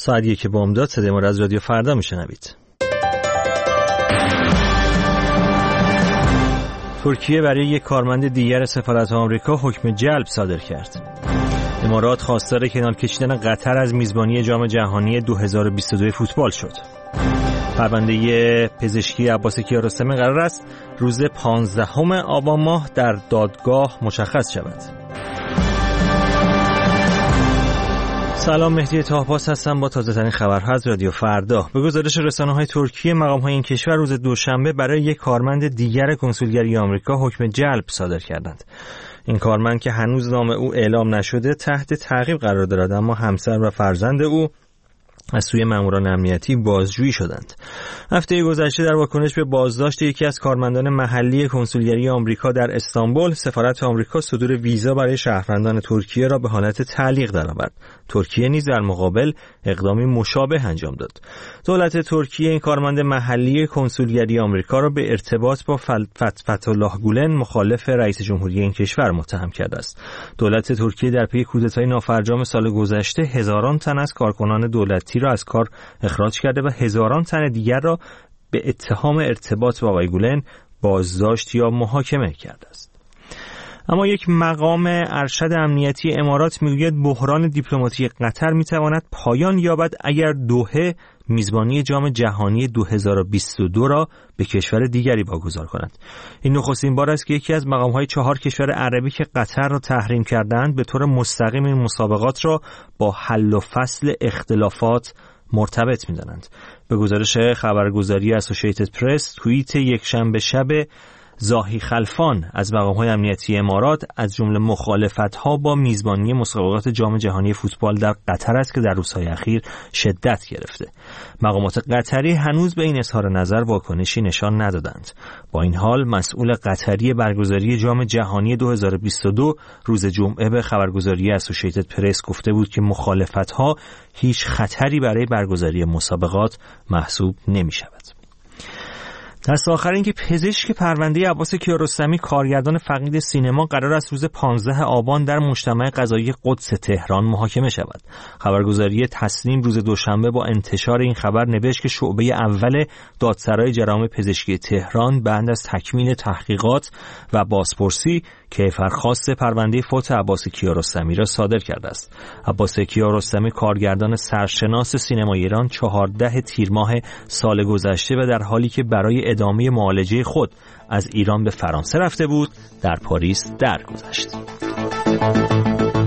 ساعت 1 بامداد صدای ما از رادیو فردا میشنوید. ترکیه برای یک کارمند دیگر سفارت آمریکا حکم جلب صادر کرد. امارات خواستار کنار کشیدن قطر از میزبانی جام جهانی 2022 فوتبال شد. پرونده پزشکی عباس کیارستمی قرار است روز 15 آبان ماه در دادگاه مشخص شود. سلام، مهدی طاهپاس هستم با تازه ترین خبرها از رادیو فردا. به گزارش رسانه‌های ترکیه، مقام‌های این کشور روز دوشنبه برای یک کارمند دیگر کنسولگری آمریکا حکم جلب صادر کردند. این کارمند که هنوز نام او اعلام نشده تحت تعقیب قرار دارد، اما همسر و فرزند او از سوی ماموران امنیتی بازجویی شدند. هفته گذشته در واکنش به بازداشت یکی از کارمندان محلی کنسولگری آمریکا در استانبول، سفارت آمریکا صدور ویزا برای شهروندان ترکیه را به حالت تعلیق درآورد. ترکیه نیز در مقابل اقدامی مشابه انجام داد. دولت ترکیه این کارمند محلی کنسولگری آمریکا را به ارتباط با فتح‌الله گولن، مخالف رئیس جمهوری این کشور، متهم کرده است. دولت ترکیه در پی کودتای نافرجام سال گذشته هزاران تن از کارکنان دولتی را از کار اخراج کرده و هزاران تن دیگر را به اتهام ارتباط با آقای گولن بازداشت یا محاکمه کرده است. اما یک مقام ارشد امنیتی امارات میگوید بحران دیپلماتیک قطر میتواند پایان یابد اگر دوحه میزبانی جام جهانی 2022 را به کشور دیگری واگذار کند. این نخستین بار است که یکی از مقام‌های 4 کشور عربی که قطر را تحریم کردند به طور مستقیم این مسابقات را با حل و فصل اختلافات مرتبط می‌دانند. به گزارش خبرگزاری اسوسییتد پرس، توییت یکشنبه شب زاهی خلفان از مقام‌های امنیتی امارات از جمله مخالفت‌ها با میزبانی مسابقات جام جهانی فوتبال در قطر است که در روزهای اخیر شدت گرفته. مقامات قطری هنوز به این اظهار نظر واکنشی نشان ندادند. با این حال مسئول قطری برگزاری جام جهانی 2022 روز جمعه به خبرگزاری اسوسییتد پرس گفته بود که مخالفت‌ها هیچ خطری برای برگزاری مسابقات محسوب نمی‌شود. دست آخر این که پزشک پرونده عباس کیارستمی، کارگردان فقید سینما، قرار است روز 15 آبان در مجتمع قضایی قدس تهران محاکمه شود. خبرگزاری تسنیم روز دوشنبه با انتشار این خبر نوشت که شعبه اول دادسرای جرائم پزشکی تهران بعد از تکمیل تحقیقات و بازپرسی کیفرخواست پرونده فوت عباس کیارستمی را صادر کرده است. عباس کیارستمی کارگردان سرشناس سینما ایران 14 تیر ماه سال گذشته و در حالی که برای ادامه معالجه خود از ایران به فرانسه رفته بود، در پاریس درگذشت.